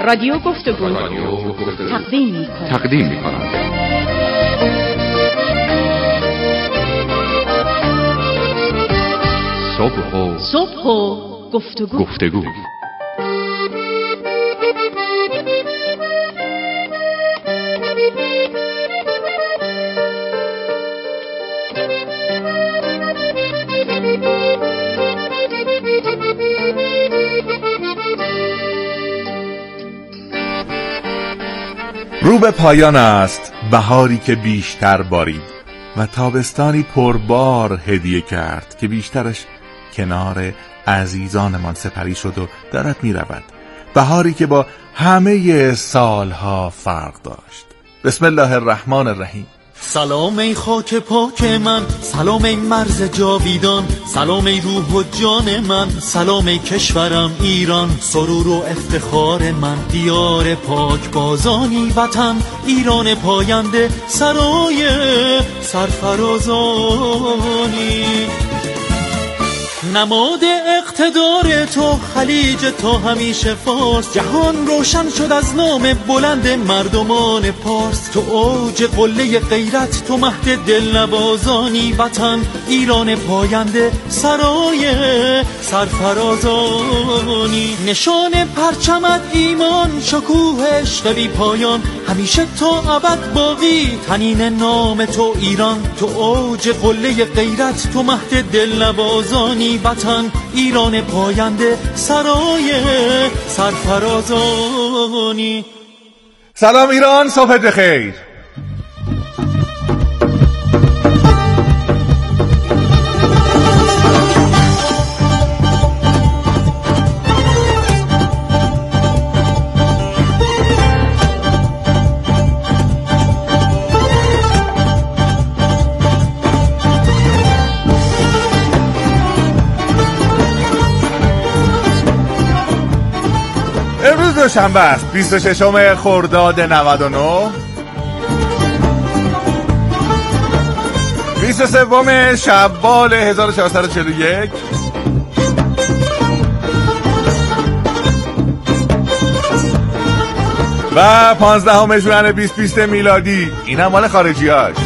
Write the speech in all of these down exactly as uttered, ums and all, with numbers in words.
رادیو گفتگو تقدیم می‌کند. تقدیم می‌کند. صبح و صبح و گفتگو. گفتگو. رو به پایان است بهاری که بیشتر بارید و تابستانی پربار هدیه کرد که بیشترش کنار عزیزانمان سپری شد و دارد می رود. بهاری که با همه سالها فرق داشت. بسم الله الرحمن الرحیم. سلام ای خاک پاک من، سلام ای مرز جاویدان، سلام ای روح و جان من، سلام ای کشورم ایران، سرور و افتخار من، دیار پاک بازانی وطن، ایران پاینده سرای سرفرازانی. نماد اقتدار تو خلیج تا همیشه فارس، جهان روشن شد از نام بلند مردمان پارس. تو اوج قله غیرت، تو مهد دلنوازانی وطن، ایران پاینده سرای سرفرازانی. نشان پرچمت ایمان، شکوه عشق بی پایان، همیشه تا ابد باقی تنین نام تو ایران. تو اوج قله غیرت، تو مهد دلنوازانی وطن، ایران پاینده سرای سرفرازانی. سلام ایران، صبحت بخیر. امروز دوشنبه است، بیست و ششم خرداد نود و نه، بیست و سوم شوال هزار و چهارصد و چهل و یک و پانزدهم ژوئن بیست بیست میلادی. این هم مال خارجی هاش.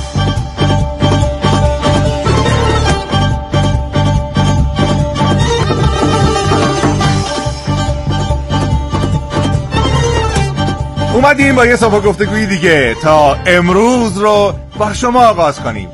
اومدیم با یه صبح گفتگوی دیگه تا امروز رو با شما آغاز کنیم.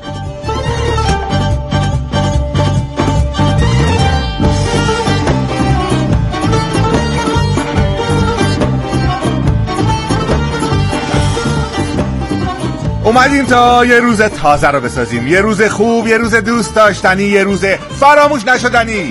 اومدیم تا یه روز تازه رو بسازیم، یه روز خوب، یه روز دوست داشتنی، یه روز فراموش نشدنی.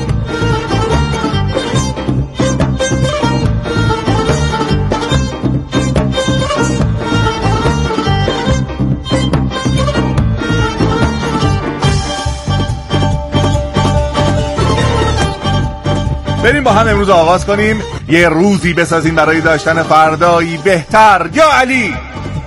بریم با هم امروز آغاز کنیم، یه روزی بسازیم برای داشتن فردایی بهتر. یا علی.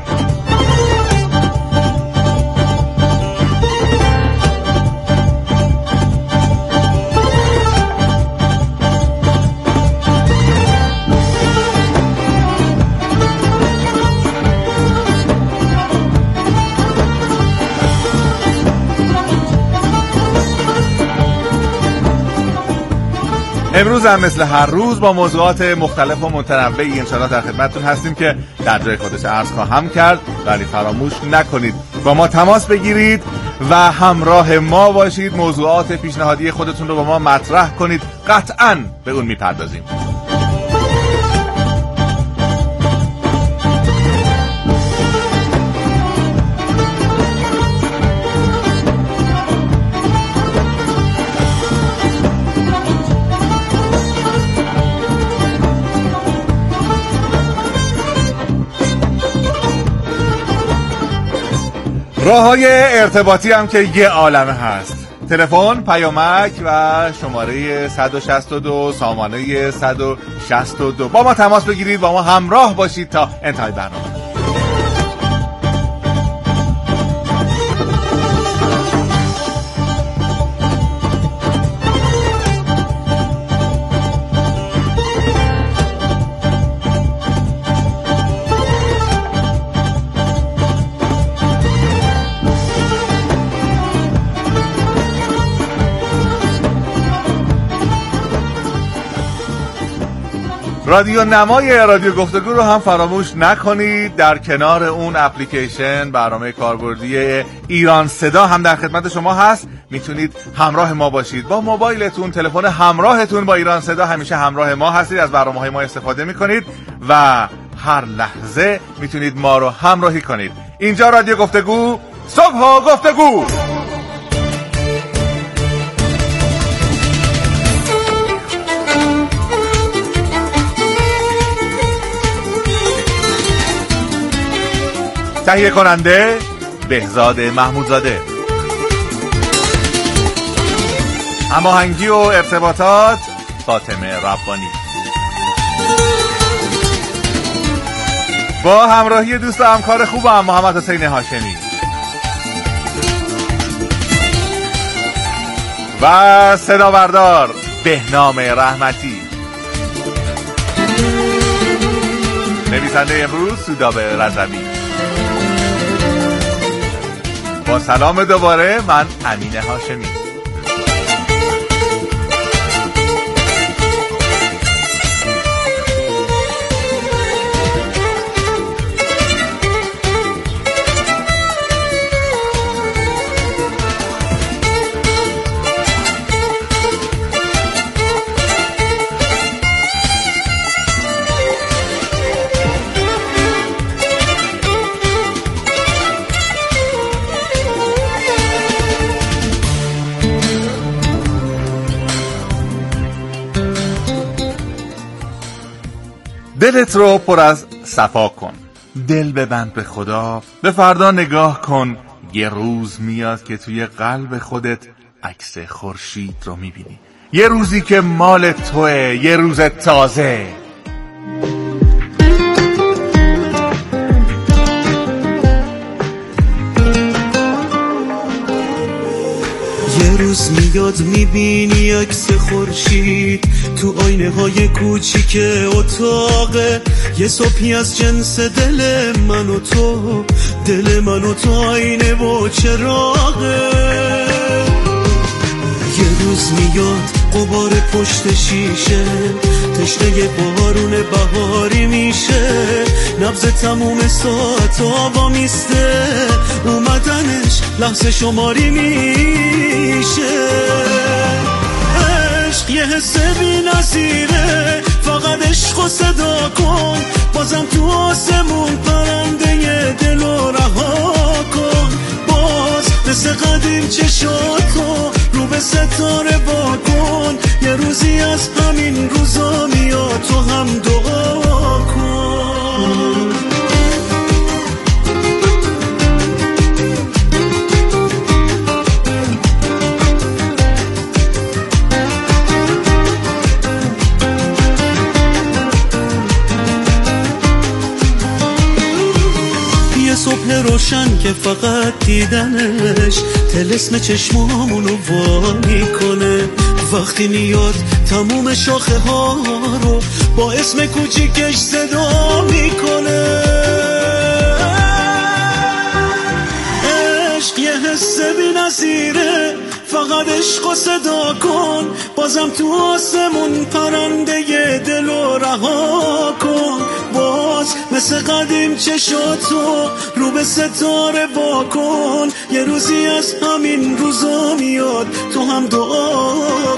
امروز هم مثل هر روز با موضوعات مختلف و متنوعی انشاءالله در خدمتتون هستیم که در جای خودش عرض خواهم کرد، ولی فراموش نکنید با ما تماس بگیرید و همراه ما باشید. موضوعات پیشنهادی خودتون رو با ما مطرح کنید، قطعاً به اون میپردازیم. راه‌های ارتباطی هم که یه عالمه هست. تلفن، پیامک و شماره صد و شصت و دو، سامانه صد و شصت و دو. با ما تماس بگیرید، با ما همراه باشید تا انتهای برنامه. رادیو نمای رادیو گفتگو رو هم فراموش نکنید. در کنار اون اپلیکیشن برنامه کاربردی ایران صدا هم در خدمت شما هست. میتونید همراه ما باشید با موبایلتون، تلفن همراهتون با ایران صدا همیشه همراه ما هستید، از برنامه‌های ما استفاده میکنید و هر لحظه میتونید ما رو همراهی کنید. اینجا رادیو گفتگو، صبح ها گفتگو. تهیه کننده بهزاد محمودزاده، هماهنگی و ارتباطات فاطمه ربانی، با همراهی دوست و همکار خوبم محمد حسین هاشمی و صدا بردار بهنام رحمتی. نویسنده امروز سودابه رضوی. با سلام دوباره، من امین هاشمی. دلت رو پر از صفا کن، دل ببند به خدا، به فردا نگاه کن. یه روز میاد که توی قلب خودت عکس خورشید رو میبینی، یه روزی که مال توه، یه روز تازه. یه روز میاد میبینی عکس خورشید تو آینه های کوچیک اتاقه، یه صبحی از جنس دل من و تو، دل من و تو آینه و چراغه. یه روز میاد غبار پشت شیشه، تشنه بارون بهاری میشه، نبض تموم ساعت آوا میسته، اومدنش لحظه شماری میشه. عشق یه حس بی نظیره، فقط عشق و صدا کن، بازم تو آسمون پرنده دل و رها کن. باز مثل قدیم چشاتو رو به ستاره با کن، یه روزی از همین روزا میاد تو هم دعا کن. صبح روشن که فقط دیدنش طلسم چشمامونو وا میکنه، وقتی میاد تموم شاخه ها رو با اسم کوچیکش صدا میکنه. عشق یه حس بی نظیره، فقط عشق و صدا کن، بازم تو آسمون پرنده دل و رها کن. باز مثل قدیم چشاتو رو به ستاره با کن، یه روزی از همین روزا میاد تو هم دعا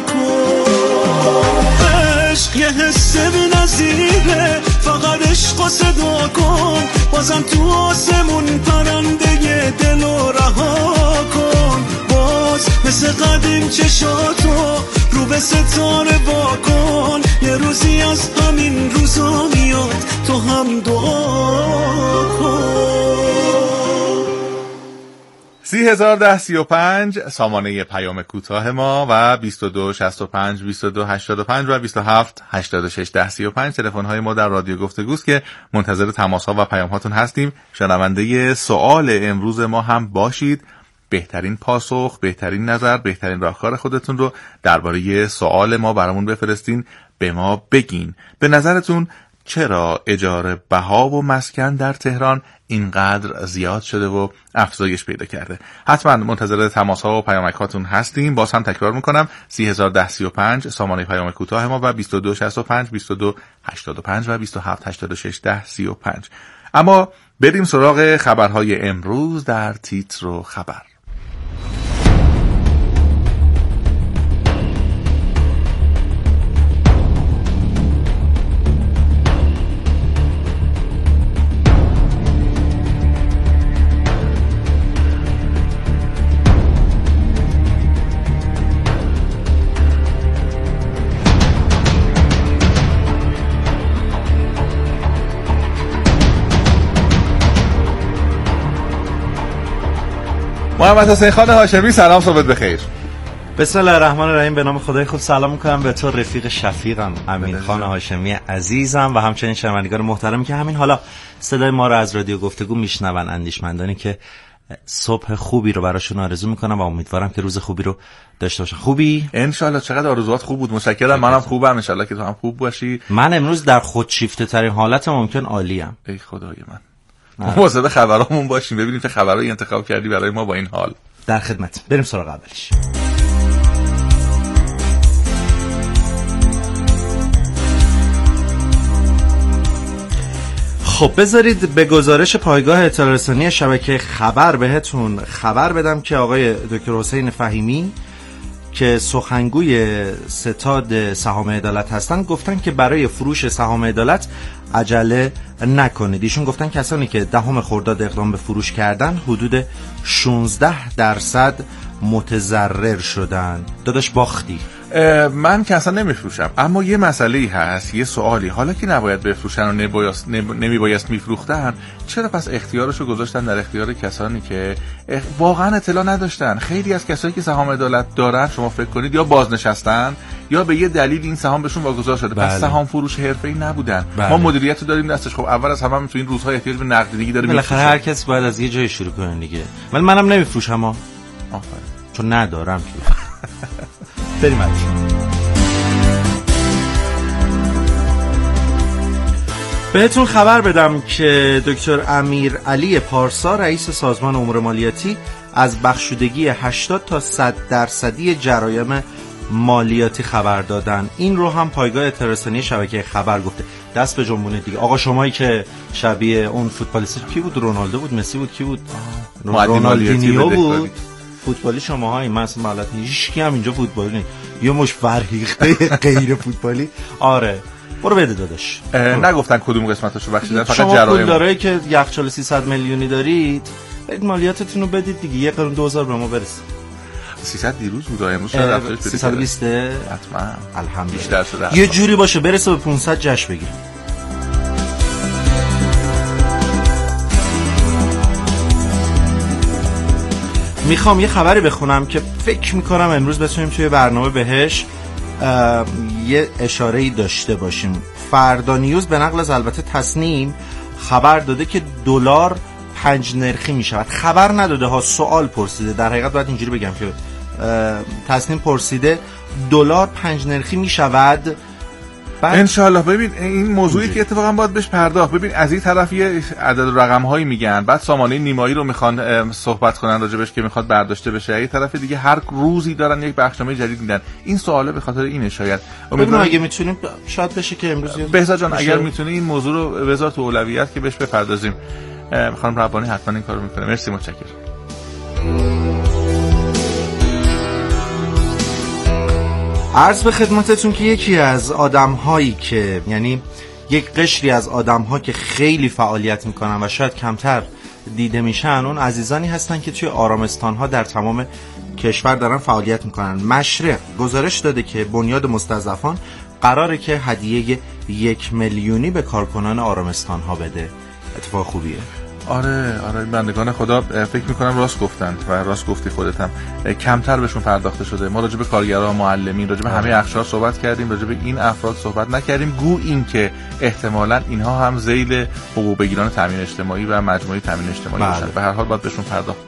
کن. عشق یه حس بی نظیره، فقط عشق و صدا کن، بازم تو آسمون پرنده دل و رها کن. باز مثل قدیم چشاتو رو به ستاره با کن، یه روزی از همین روزا میاد تو هم دعا کن. سی هزار ده سی و پنج سامانه پیام کوتاه ما و بیست و دو شصت و پنج بیست و دو هشتاد و پنج و بیست و هفت هشتاد و شش ده سی و پنج تلفن های ما در رادیو گفتگوست که منتظر تماس ها و پیام هاتون هستیم. شنونده سوال امروز ما هم باشید. بهترین پاسخ، بهترین نظر، بهترین راهکار خودتون رو درباره سوال ما برامون بفرستین، به ما بگین. به نظرتون چرا اجاره بها و مسکن در تهران اینقدر زیاد شده و افزایش پیدا کرده. حتما منتظر تماس ها و پیامک هاتون هستیم. باز هم تکرار میکنم سی هزار و ده سی و پنج سامانه پیام کوتاه ما و بیست و دو شصت و پنج بیست و دو هشتاد و پنج و بیست و هفت هشتاد و شش ده سی و پنج. اما بریم سراغ خبرهای امروز در تیتر و خبر. محمد حسین خان هاشمی سلام، صبحت بخیر. بسم الله الرحمن الرحیم. به نام خدای خوب سلام میکنم به تو رفیق شفیقم امین خان هاشمی عزیزم و همچنین شنوندگان محترمی که همین حالا صدای ما رو از رادیو گفتگو میشنون، اندیشمندانی که صبح خوبی رو براشون آرزو میکنم و امیدوارم که روز خوبی رو داشته باشن. خوبی؟ انشالله. چقدر آرزوات خوب بود. متشکرم. منم خوبم. انشالله که تو هم خوب باشی. من امروز در خودشیفته ترین حالت ممکن عالیم. ای خدای من. مواظب خبرامون باشیم، ببینیم چه خبرایی انتخاب کردی برای ما با این حال. در خدمت. بریم سراغ اولش. خب بذارید به گزارش پایگاه اطلاع رسانی شبکه خبر بهتون خبر بدم که آقای دکتر حسین فهیمی که سخنگوی ستاد سهام عدالت هستن گفتن که برای فروش سهام عدالت عجله نکنید. ایشون گفتن کسانی که دهم خرداد اقدام به فروش کردن حدود شانزده درصد متضرر شدن. داداش باختی. من که اصلا نمیفروشم، اما یه مسئله‌ای هست، یه سوالی. حالا که نباید بفروشن و نبایست نمیبایست میفروختن، چرا پس اختیارشو گذاشتن در اختیار کسانی که واقعا اطلاع نداشتن؟ خیلی از کسایی که سهام عدالت دارن شما فکر کنید یا بازنشستن یا به یه دلیل این سهام بهشون واگذار شده. بله. پس سهام فروش حرفه‌ای نبودن. بله. ما مدیریت رو داریم دستش. خب اول از همه هم تو این روزها احتیاج به نقدینگی داره. بالاخره هر کس باید از یه جای شروع کنه دیگه. ولی منم نمیفروشم ها. آفرین. چون ندارم که. بریم علیش. بهتون خبر بدم که دکتر امیر علی پارسا رئیس سازمان امور مالیاتی از بخشودگی هشتاد تا صد درصدی جرایم مالیاتی خبر دادن. این رو هم پایگاه اطلاع رسانی شبکه خبر گفته. دست به جنبونه دیگه. آقا شمایی که شبیه اون فوتبالیست کی بود؟ رونالدو بود، مسی بود، کی بود؟ رونالدینیو بود. فوتبالی شماهای من اصلا بلد نیست. هیچ کی هم اینجا فوتبالی نیست. یه مش فرهیخته غیر فوتبالی. آره برو بده داداش. نگفتن کدوم قسمتاشو بخشیدن، فقط جرایم. شما پولدارایی که یخچال سیصد میلیونی دارید برید مالیاتتون رو بدید دیگه. یه قرون دو هزار به ما برسه. سیصد دیروز بود، امروز شاید افزایش بده. سیصد و بیست حتما. الحمدلله. بیشتر شده. یه جوری باشه برسه به پانصد جشن بگیریم. میخوام یه خبری بخونم که فکر میکنم امروز بتونیم توی برنامه بهش یه اشاره‌ای داشته باشیم. فردا نیوز به نقل از البته تصنیم خبر داده که دلار پنج نرخی میشود. خبر نداده ها، سوال پرسیده. در حقیقت باید اینجوری بگم که تصنیم پرسیده دلار پنج نرخی میشود. انشالله. ببین این موضوعی که اتفاقا باید بهش پرداخت. ببین از این طرف یه عدد و رقم هایی میگن، بعد سامانه نیمایی رو میخوان صحبت کنن راجبش که میخواد برداشته بشه. یه طرف دیگه هر روزی دارن یک بخشنامه جدید میدن. این سواله به خاطر اینه. شاید امیدوارم اگه میتونیم شاید بشه که امروز بهزاد جان اگر میتونی این موضوع رو بذار تو اولویت که بهش بپردازیم. خانم ربانی حتما این کارو میکنه. مرسی، متشکرم. عرض به خدمتتون که یکی از آدم‌هایی که یعنی یک قشری از آدم‌ها که خیلی فعالیت میکنن و شاید کمتر دیده میشن، اون عزیزانی هستن که توی آرامستان‌ها در تمام کشور دارن فعالیت میکنن. مشرق گزارش داده که بنیاد مستضعفان قراره که هدیه یک میلیونی به کارکنان آرامستان‌ها بده. اتفاق خوبیه. آره آره بندگان خدا فکر میکنم راست گفتن و راست گفتی خودت هم. کمتر بهشون پرداخته شده. ما راجع به کارگران، معلمین، راجع به همه اقشار صحبت کردیم، راجع به این افراد صحبت نکردیم. گو این که احتمالاً اینها هم ذیل حقوق بگیران تامین اجتماعی و مجموعه تامین اجتماعی باشن. به هر حال باید بهشون پرداخت.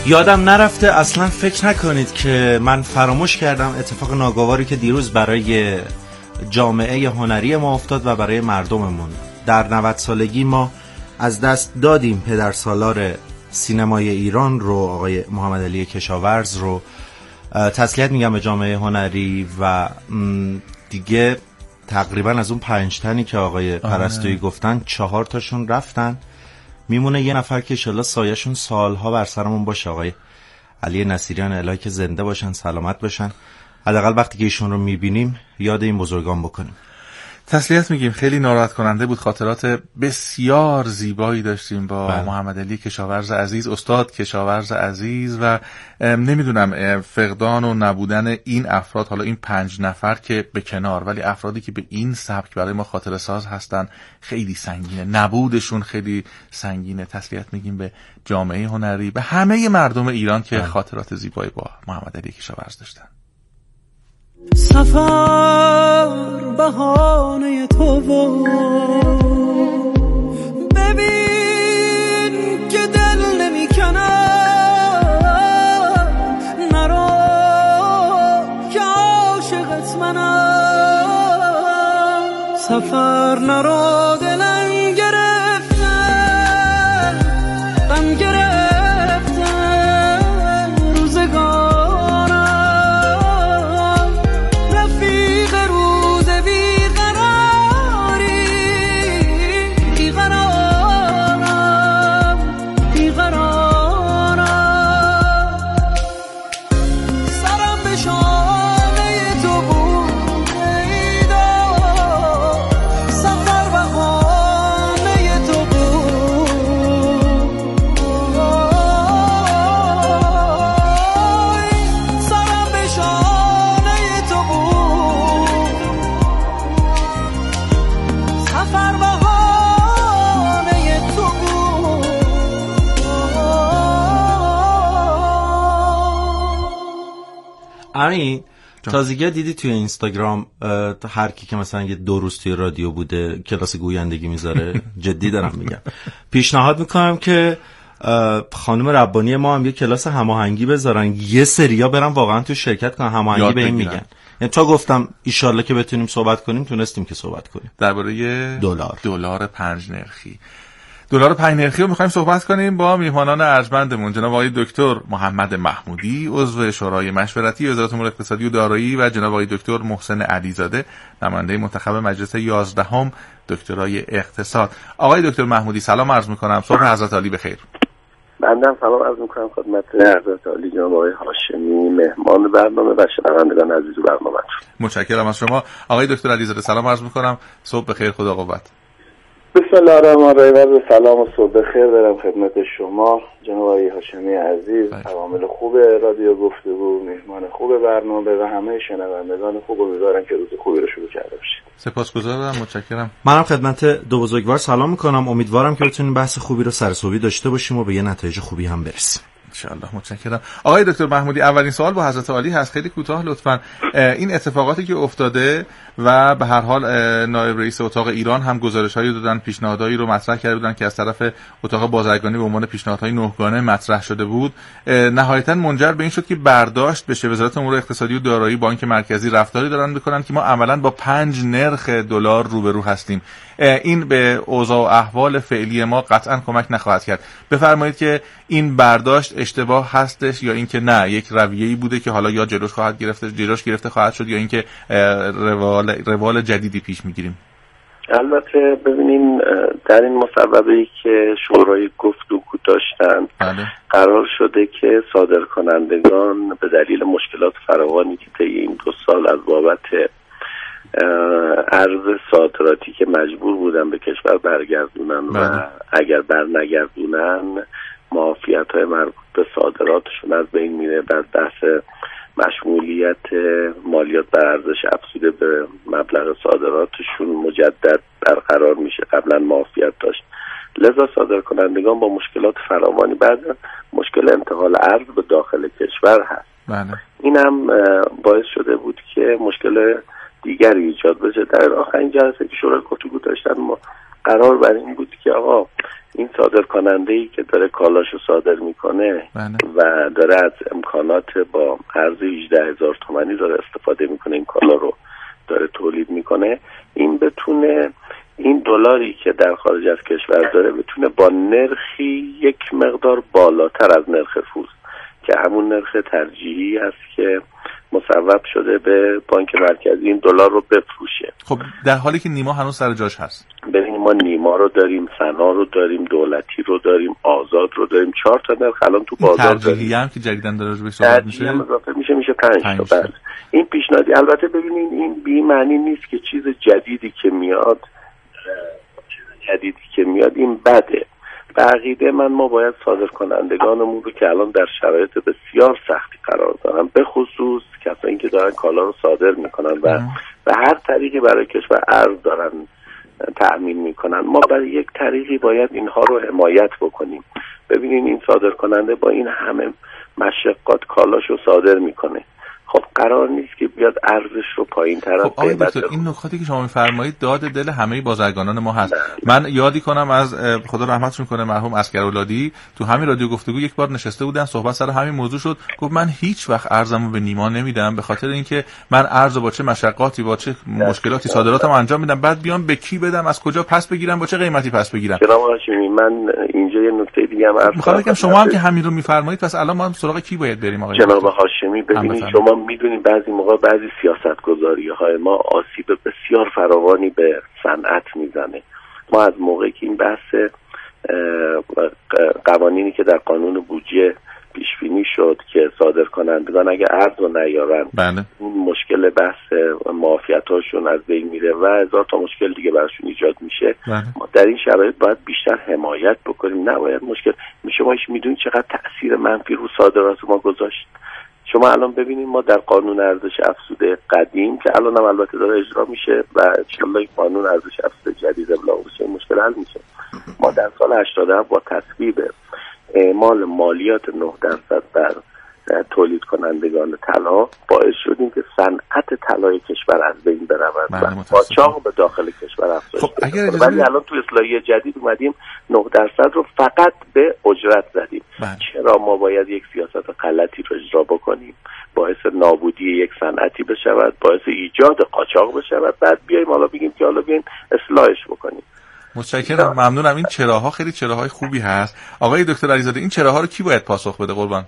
یادم نرفته، اصلا فکر نکنید که من فراموش کردم اتفاق ناگواری که دیروز برای جامعه هنری ما افتاد و برای مردممون. در نود سالگی ما از دست دادیم پدرسالار سینمای ایران رو، آقای محمد علی کشاورز رو. تسلیت میگم به جامعه هنری و دیگه تقریبا از اون پنج تنی که آقای پرستویی گفتن چهار تاشون رفتن، میمونه یه نفر که انشالله سایه‌شون سالها بر سرمون باشه، آقای علی نصیریان. الهی که زنده باشن، سلامت باشن. حداقل وقتی که ایشون رو میبینیم یاد این بزرگان بکنیم. تسلیت میگیم. خیلی ناراحت کننده بود. خاطرات بسیار زیبایی داشتیم با بله. محمد علی کشاورز عزیز، استاد کشاورز عزیز، و نمیدونم فقدان و نبودن این افراد، حالا این پنج نفر که به کنار، ولی افرادی که به این سبک برای ما خاطره ساز هستن خیلی سنگینه. نبودشون خیلی سنگینه. تسلیت میگیم به جامعه هنری، به همه مردم ایران که بله. خاطرات زیبایی با محمد علی کشاورز داشتن. سفر بهانه تو و ببین که دل نمی کنم، نرو که عاشقت منم. سفر نرو دلم گرفتن، غم گرفتن روزگار، همین تازگی دیدی توی اینستاگرام هر کی که مثلا یه دو روز توی رادیو بوده کلاس گویندگی میذاره. جدی دارم میگم. پیشنهاد میکنم که خانم ربانی ما هم یه کلاس هماهنگی بذارن، یه سریا برن واقعا تو شرکت کنن، هماهنگی به این میگن. یعنی تا گفتم ایشالله که بتونیم صحبت کنیم، تونستیم که صحبت کنیم درباره دلار دلار پنج نرخی. دلار پنج نرخی رو می‌خوایم صحبت کنیم با میهمانان ارجمندمون، جناب آقای دکتر محمد محمودی، عضو شورای مشورتی وزارت امور اقتصادی و دارایی، و جناب آقای دکتر محسن علیزاده، نماینده منتخب مجلس یازدهم دکترای اقتصاد. آقای دکتر محمودی سلام عرض می‌کنم. صبح حضرت عالی بخیر. بنده سلام عرض می‌کنم خدمت حضرت عالی جناب آقای هاشمی، مهمان برنامه و شنوندگان عزیز برنامه‌تون. متشکرم از شما. آقای دکتر علیزاده سلام عرض می‌کنم. صبح بخیر، خدا قوت. بسم الله الرحمن الرحیم. سلام و صبح بخیر دارم خدمت شما جناب آقای هاشمی عزیز، عوامل خوب رادیو گفتگو، مهمان خوب برنامه و همه شنوندگان خوب. امیدوارم که روز خوبی رو شروع کرده باشید. سپاسگزارم، متشکرم. منم خدمت دو بزرگوار سلام میکنم. امیدوارم که بتونیم بحث خوبی رو سرسوبی داشته باشیم و به یه نتایج خوبی هم برسیم. انشالله. متشکرم. آقای دکتر محمودی، اولین سوال با حضرت عالی هست، خیلی کوتاه لطفاً. این اتفاقاتی که افتاده و به هر حال نایب رئیس اتاق ایران هم گزارش‌هایی دادن، پیشنهادایی رو مطرح کرده بودن که از طرف اتاق بازرگانی به عنوان پیشنهادهای نهگانه مطرح شده بود، نهایتاً منجر به این شد که برداشت بشه وزارت امور اقتصادی و دارایی، بانک مرکزی رفتاری دارن میکنن که ما عملاً با پنج نرخ دلار روبرو هستیم. این به اوضاع و احوال فعلی ما قطعاً کمک نخواهد کرد. بفرمایید که این برداشت اشتباه هستش یا اینکه نه یک رویه‌ای بوده که حالا یا جلوش خواهد گرفته جلوش گرفته خواهد شد، یا اینکه روال روال جدیدی پیش میگیریم؟ البته ببینین در این مصوبه‌ای که شورای گفتگو داشتن بله. قرار شده که صادرکنندگان به دلیل مشکلات فراوانی که طی این دو سال از بابت ارز صادراتی که مجبور بودن به کشور برگردونن بله. و اگر برنگردونن معافیت‌های مربوط به صادراتشون از بین میره. بعد بحث مشمولیت مالیات بر ارزش افزوده به مبلغ صادراتشون مجدد برقرار میشه، قبلا معافیت داشت. لذا صادرکنندگان با مشکلات فراوانی، بعد مشکل انتقال ارز به داخل کشور هست. بله. این هم باعث شده بود که مشکل دیگری ایجاد بشه. در آخرین جلسه که شورای گفتگو داشتن ما قرار بر این بود که آقا این صادر کننده ای که داره کالاشو صادر میکنه بله. و داره از امکانات با ارز هجده هزار تومانی داره استفاده میکنه، این کالا رو داره تولید میکنه، این بتونه این دلاری که در خارج از کشور داره بتونه با نرخی یک مقدار بالاتر از نرخ فوز که همون نرخ ترجیحی هست که مصوب شده به بانک مرکزی این دلار رو بفروشه. خب در حالی که نیما هنوز سر جاش هست. ببینیم ما نیما رو داریم، سنا رو داریم، دولتی رو داریم، آزاد رو داریم، چهار تا نرخ الان تو بازار داریم. ترجیحی هم که جدیدن داره روش صحبت میشه اضافه میشه میشه پنج تا. بله این پیشنهادی، البته ببینید این بی معنی نیست که چیز جدیدی که میاد چیز جدیدی که میاد این بده. به عقیده من ما باید صادر کنندگانمون رو که الان در شرایط بسیار سختی قرار دارن، به خصوص کسایی که دارن کالا رو صادر میکنن و به هر طریقی برای کشور ارز دارن تأمین میکنن، ما برای یک طریقی باید اینها رو حمایت بکنیم. ببینین این صادر کننده با این همه مشقات کالاش رو صادر میکنه، خب قرار نیست که بیاد ارزش رو پایین تر از خب آقای دکتر این نکاتی که شما میفرمایید داد دل همه بازرگانان ما هست. من یادی کنم از خدا رحمتشون کنه مرحوم عسکرولادی تو همین رادیو گفتگو یک بار نشسته بودن صحبت سر همین موضوع شد، گفت من هیچ وقت ارزمو به نیما نمیدم به خاطر اینکه من ارزو با چه مشقاتی با چه مشکلاتی صادراتمو انجام میدم، بعد بیام به کی بدم، از کجا پس بگیرم، با چه قیمتی پس بگیرم. جناب هاشمی من اینجا یه نکته دیگه هم عرض می‌خوام بگم شما هم که همین رو میفرمایید پس الان ما سراغ کی باید بریم آقای جناب هاشمی؟ ببینید شما میدونید بعضی موقع بعضی سیاستگذاری‌های ما آسیب بسیار فراوانی به صنعت میزنه. ما از موقعی که این بحث قوانینی که در قانون بودجه پیش بینی شد که صادر کنندگان اگه ارز رو نیارن بله. اون مشکل بحث معافیت‌هاشون از بین میره و هزار تا مشکل دیگه براشون ایجاد میشه. بله. ما در این شرایط باید بیشتر حمایت بکنیم، نباید مشکل میشه. ما چه چقدر تأثیر منفی رو صادرات ما گذاشت. شما الان ببینید ما در قانون ارزش افزوده قدیم که الان هم البته داره اجرا میشه و انشالله قانون ارزش افزوده جدید ابلاغ بشه مشکل حل میشه. ما در سال هشتاد و هفت با تصویب اعمال مالیات نه درصد بر تولید کنندگان طلا باعث شدیم که صنعت طلای کشور از بین برود و قاچاق به داخل کشور افزایش خب اگر پیدا کنه. ولی الان تو اصلاحیه جدید اومدیم نه درصد رو فقط به اجرت زدیم. بله. چرا ما باید یک سیاست غلطی رو اجرا بکنیم باعث نابودی یک صنعتی بشود، باعث ایجاد قاچاق بشود، بعد بیایم حالا بگیم که حالا بیایم اصلاحش بکنیم. متشکرم، ممنونم. این چراها خیلی چراهای خوبی هست. آقای دکتر علیزاده این چراها رو کی باید پاسخ بده قربان؟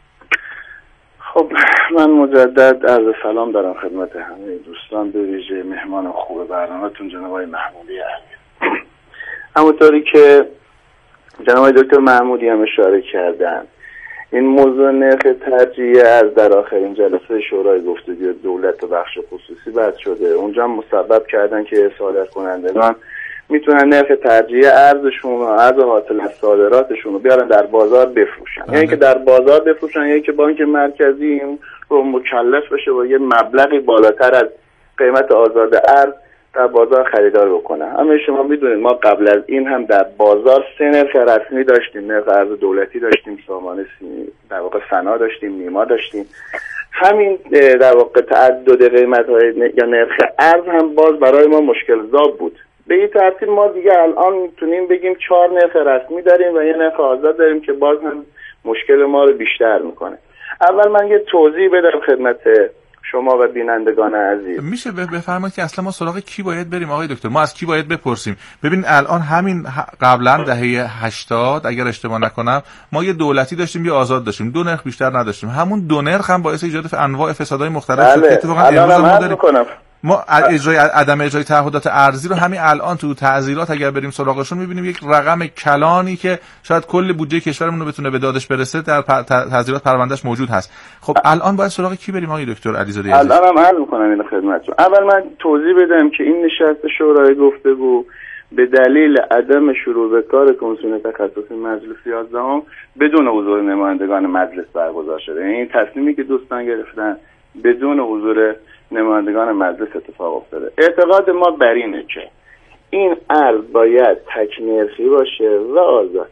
خب من مجدد عرض سلام دارم خدمت همه دوستان، به ویژه مهمان خوب برنامه‌تون جناب آقای محمودی علی. همونطوری که جناب آقای دکتر محمودی هم اشاره کردن، این موضوع نرخ ترجیح از در آخرین جلسه شورای گفتگو دولت و بخش خصوصی بحث شده. اونجا هم مسبب کردن که صادر کنندگان میتونن نرخ ترجیح ارزشون و ارز حاصل از صادراتشون رو بیارن در بازار بفروشن. یعنی اینکه در بازار بفروشن، یعنی که بانک مرکزی این رو مکلف بشه با یه مبلغی بالاتر از قیمت آزاد ارز در بازار خریدار بکنه. همه شما میدونید ما قبل از این هم در بازار سه نرخ رسمی داشتیم، نرخ ارز دولتی داشتیم، سامانه در واقع سنا داشتیم، نیما داشتیم. همین در واقع تعدد قیمت‌های یا نرخ ارز هم باز برای ما مشکل زا بود. به این ترتیب ما دیگه الان میتونیم بگیم چهار نرخ رسمی داریم و یه نرخ آزاد داریم که باز هم مشکل ما رو بیشتر میکنه. اول من یه توضیح بدم خدمت شما و بینندگان عزیز. میشه بفرمایید که اصلا ما سراغ کی باید بریم آقای دکتر؟ ما از کی باید بپرسیم؟ ببین الان همین قبلا دهه هشتاد اگر اشتباه نکنم ما یه دولتی داشتیم یه آزاد داشتیم، دو نرخ بیشتر نداشتیم. همون دو نرخ هم باعث ایجاد انواع فسادهای مختلف شد که اتفاقا امروز ما داریم. ما اجرای عدم اجرای تعهدات ارزی رو همین الان تو تعزیرات اگر بریم سراغشون میبینیم یک رقم کلانی که شاید کل بودجه کشورمون رو بتونه به دادش برسه در تعزیرات پروندهش موجود هست. خب الان باید سراغ کی بریم آقای دکتر علیزاده عزیز؟ الان هم عرض می‌کنم این خدمتتون. اول من توضیح بدم که این نشست شورای گفتگو به دلیل عدم شروع به کار کمیسیون تخصصی مجلس یازدهم بدون حضور نمایندگان مجلس برگزار شده. یعنی این تصمیمی که دوستان گرفتن بدون حضور نمایندگان مجلس اتفاق افتاده. اعتقاد ما بر اینه که این ارز باید تک نرخی باشه و آزاد.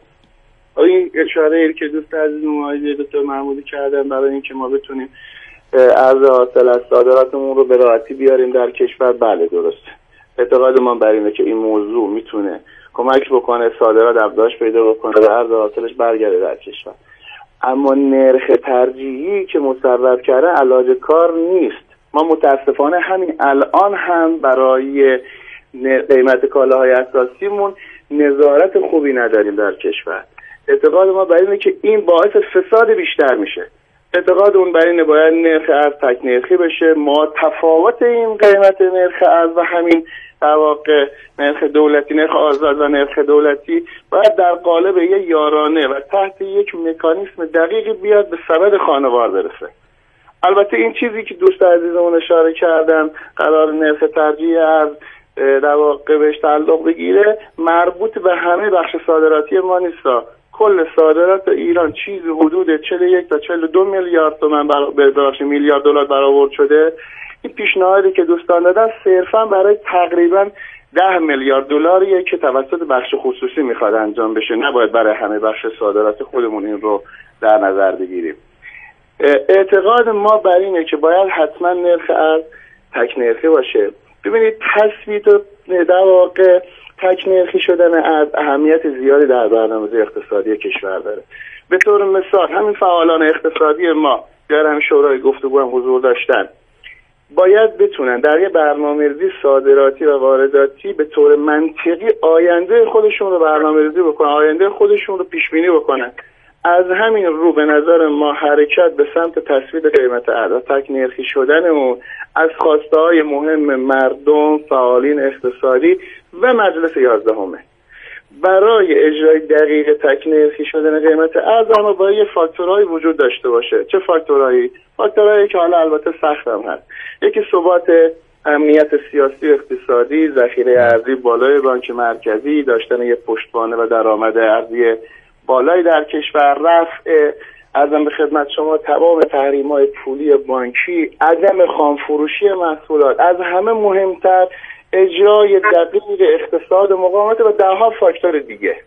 این اشاره که دوست عزیز نماینده دکتر محمودی کردن برای اینکه ما بتونیم ارز حاصل از صادراتمون رو به راحتی بیاریم در کشور، بله درسته. اعتقاد ما بر اینه که این موضوع میتونه کمک بکنه صادرات افزایش پیدا بکنه و ارز حاصلش برگرده در کشور. اما نرخ ترجیحی که مصوب کرده علاج کار نیست. ما متاسفانه همین الان هم برای قیمت کالاهای اساسیمون نظارت خوبی نداریم در کشور. اعتقاد ما بر اینه که این باعث فساد بیشتر میشه. اعتقاد اون بر اینه باید نرخ ارز تک نرخی بشه. ما تفاوت این قیمت نرخ ارز و همین در واقع نرخ دولتی، نرخ آزاد و نرخ دولتی باید در قالب یه یارانه و تحت یک مکانیسم دقیقی بیاد به سبد خانوار برسه. البته این چیزی که دوست عزیزمون اشاره کردن قرار نرخ ترجیح ارز در واقع بهش تعلق بگیره، مربوط به همه بخش صادراتی ما نیست. کل صادرات ایران چیزی حدود چهل و یک تا چهل و دو میلیارد تومان بر میلیارد دلار برآورد شده. این پیشنهادی که دوستان دادن صرفا برای تقریبا ده میلیارد دلاریه که توسط بخش خصوصی میخواد انجام بشه، نباید برای همه بخش صادرات خودمون این رو در نظر بگیریم. اعتقاد ما بر اینه که باید حتما نرخ ارز تک نرخی باشه. ببینید تثبیت و در واقع تک نرخی شدن ارز اهمیت زیادی در برنامه‌ریزی اقتصادی کشور داره. به طور مثال همین فعالان اقتصادی ما در همین شورای گفتگو هم حضور داشتن، باید بتونن در یه برنامه‌ریزی صادراتی و وارداتی به طور منطقی آینده خودشون رو برنامه‌ریزی بکنن، آینده خودشون رو پیش بینی بکنن. از همین رو به نظر ما حرکت به سمت تثبیت قیمت ارز و تک نرخی شدن اون از خواسته‌های مهم مردم، فعالین اقتصادی و مجلس یازدهمه. برای اجرای دقیق تک نرخی شدن قیمت ارز اما باید یه فاکتورهایی وجود داشته باشه. چه فاکتورهایی؟ فاکتورهایی که حالا البته سخت هم هست. یکی ثبات امنیت سیاسی و اقتصادی، ذخیره ارزی بالای بانک مرکزی، داشتن یه پشتوانه و درآمد ارزی بالایی در کشور، رفع ارزم به خدمت شما تمام تحریم‌های پولی بانکی، عدم خامفروشی محصولات، از همه مهمتر اجرای دقیق اقتصاد مقاومت و ده‌ها فاکتور دیگه.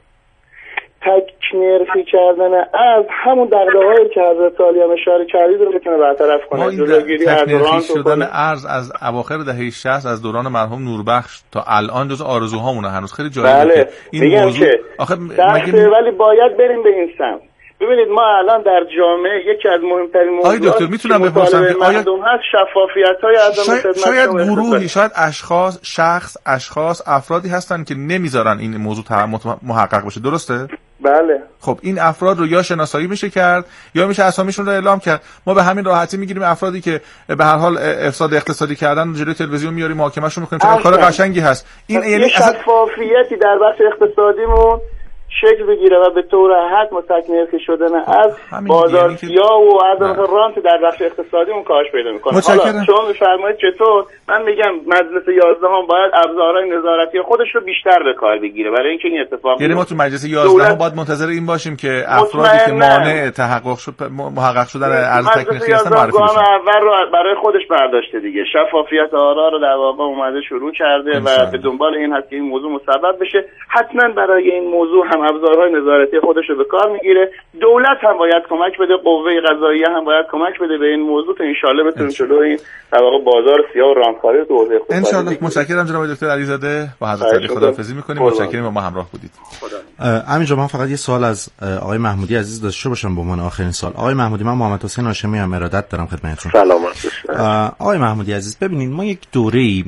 تک نرخی کردن از همون دغدغه‌هایی که حضرت عالی هم اشاره کردید رو میتونه برطرف کنه. ما این تک نرخی شدن ارز از اواخر دهه شصت از دوران مرحوم نوربخش تا الان جز آرزوهامونه. هنوز خیلی جالبه. بله. این موضوع آخه مگه ولی باید بریم به این سمت. ببینید ما الان در جامعه یکی از مهمترین موضوعات دکتر میتونم بپرسم که آیا هست شفافیت‌های عدم خدمت شاید گروهی، شاید اشخاص، شخص، اشخاص، افرادی هستن که نمیذارن این موضوع محقق بشه، درسته؟ بله. خب این افراد رو یا شناسایی میشه کرد یا میشه اسامیشون رو اعلام کرد. ما به همین راحتی میگیریم افرادی که به هر حال افساد اقتصادی کردن جلوی تلویزیون میاریم محاکمه‌شون میکنیم. چون کار قشنگی هست. این یعنی شفافیتی در بخش اقتصادیمون شکل بگیره و به طور حد تک نرخی شدن از بازار سیاه و از رانت در بخش اقتصادی اون کاهش پیدا میکنه. حالا شما میفرمایید چطور؟ من میگم مجلس یازدهم باید ابزارهای نظارتی خودش رو بیشتر به کار بگیره برای اینکه این اتفاق یعنی ما تو مجلس یازدهم باید منتظر این باشیم که افرادی که مانع تحقق شد محقق شدن ارز تک نرخی هستن معرفی بشن. اول رو برای خودش برداشته دیگه، شفافیت آرا رو در واقع اومده شروع کرده و به دنبال این هست که این موضوع مسبب بشه. حتما برای این موضوع هم ابزارهای نظارتی خودش رو به کار میگیره. دولت هم باید کمک بده، قوه قضاییه هم باید کمک بده به این موضوع تا ان شاءالله بتونیم جلو این در واقع بازار سیاه و رانکاری رو تو حوزه اقتصادی. ان شاءالله. متشکرم جناب دکتر علیزاده. با حضرت علی خداحافظی می‌کنیم. متشکرم با ما همراه بودید. همینجا من فقط یه سوال از آقای محمودی عزیز داشته باشم به عنوان آخرین سوال. آقای محمودی، من محمد حسین هاشمی هم ارادت دارم خدمتتون. سلامت. آقای محمودی عزیز، ببینید ما یک دوره‌ای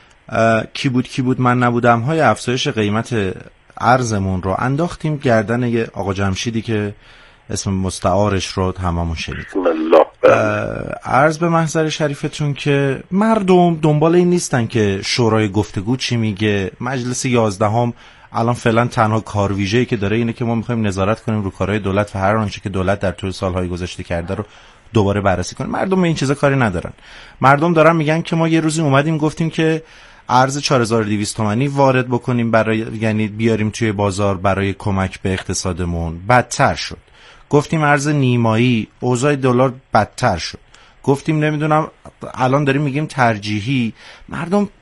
کی بود کی بود من نبودم های افزایش قیمت ارزمون رو انداختیم گردن یه آقا جمشیدی که اسم مستعارش رو هممون شنید. عرض به محضر شریفتون که مردم دنبال این نیستن که شورای گفتگو چی میگه. مجلس یازدهم الان فعلا تنها کارویژه‌ای که داره اینه که ما میخوایم نظارت کنیم رو کارهای دولت و هر آنچه که دولت در طول سالهای گذشته کرده رو دوباره بررسی کنیم. مردم به این چیزا کاری ندارن. مردم دارن میگن که ما یه روزی اومدیم گفتیم که ارز چهار هزار و دویست تومانی وارد بکنیم برای، یعنی بیاریم توی بازار برای کمک به اقتصادمون. بدتر شد. گفتیم ارز نیمایی، اوضاع دلار بدتر شد. گفتیم نمیدونم الان داریم میگیم ترجیحی. مردم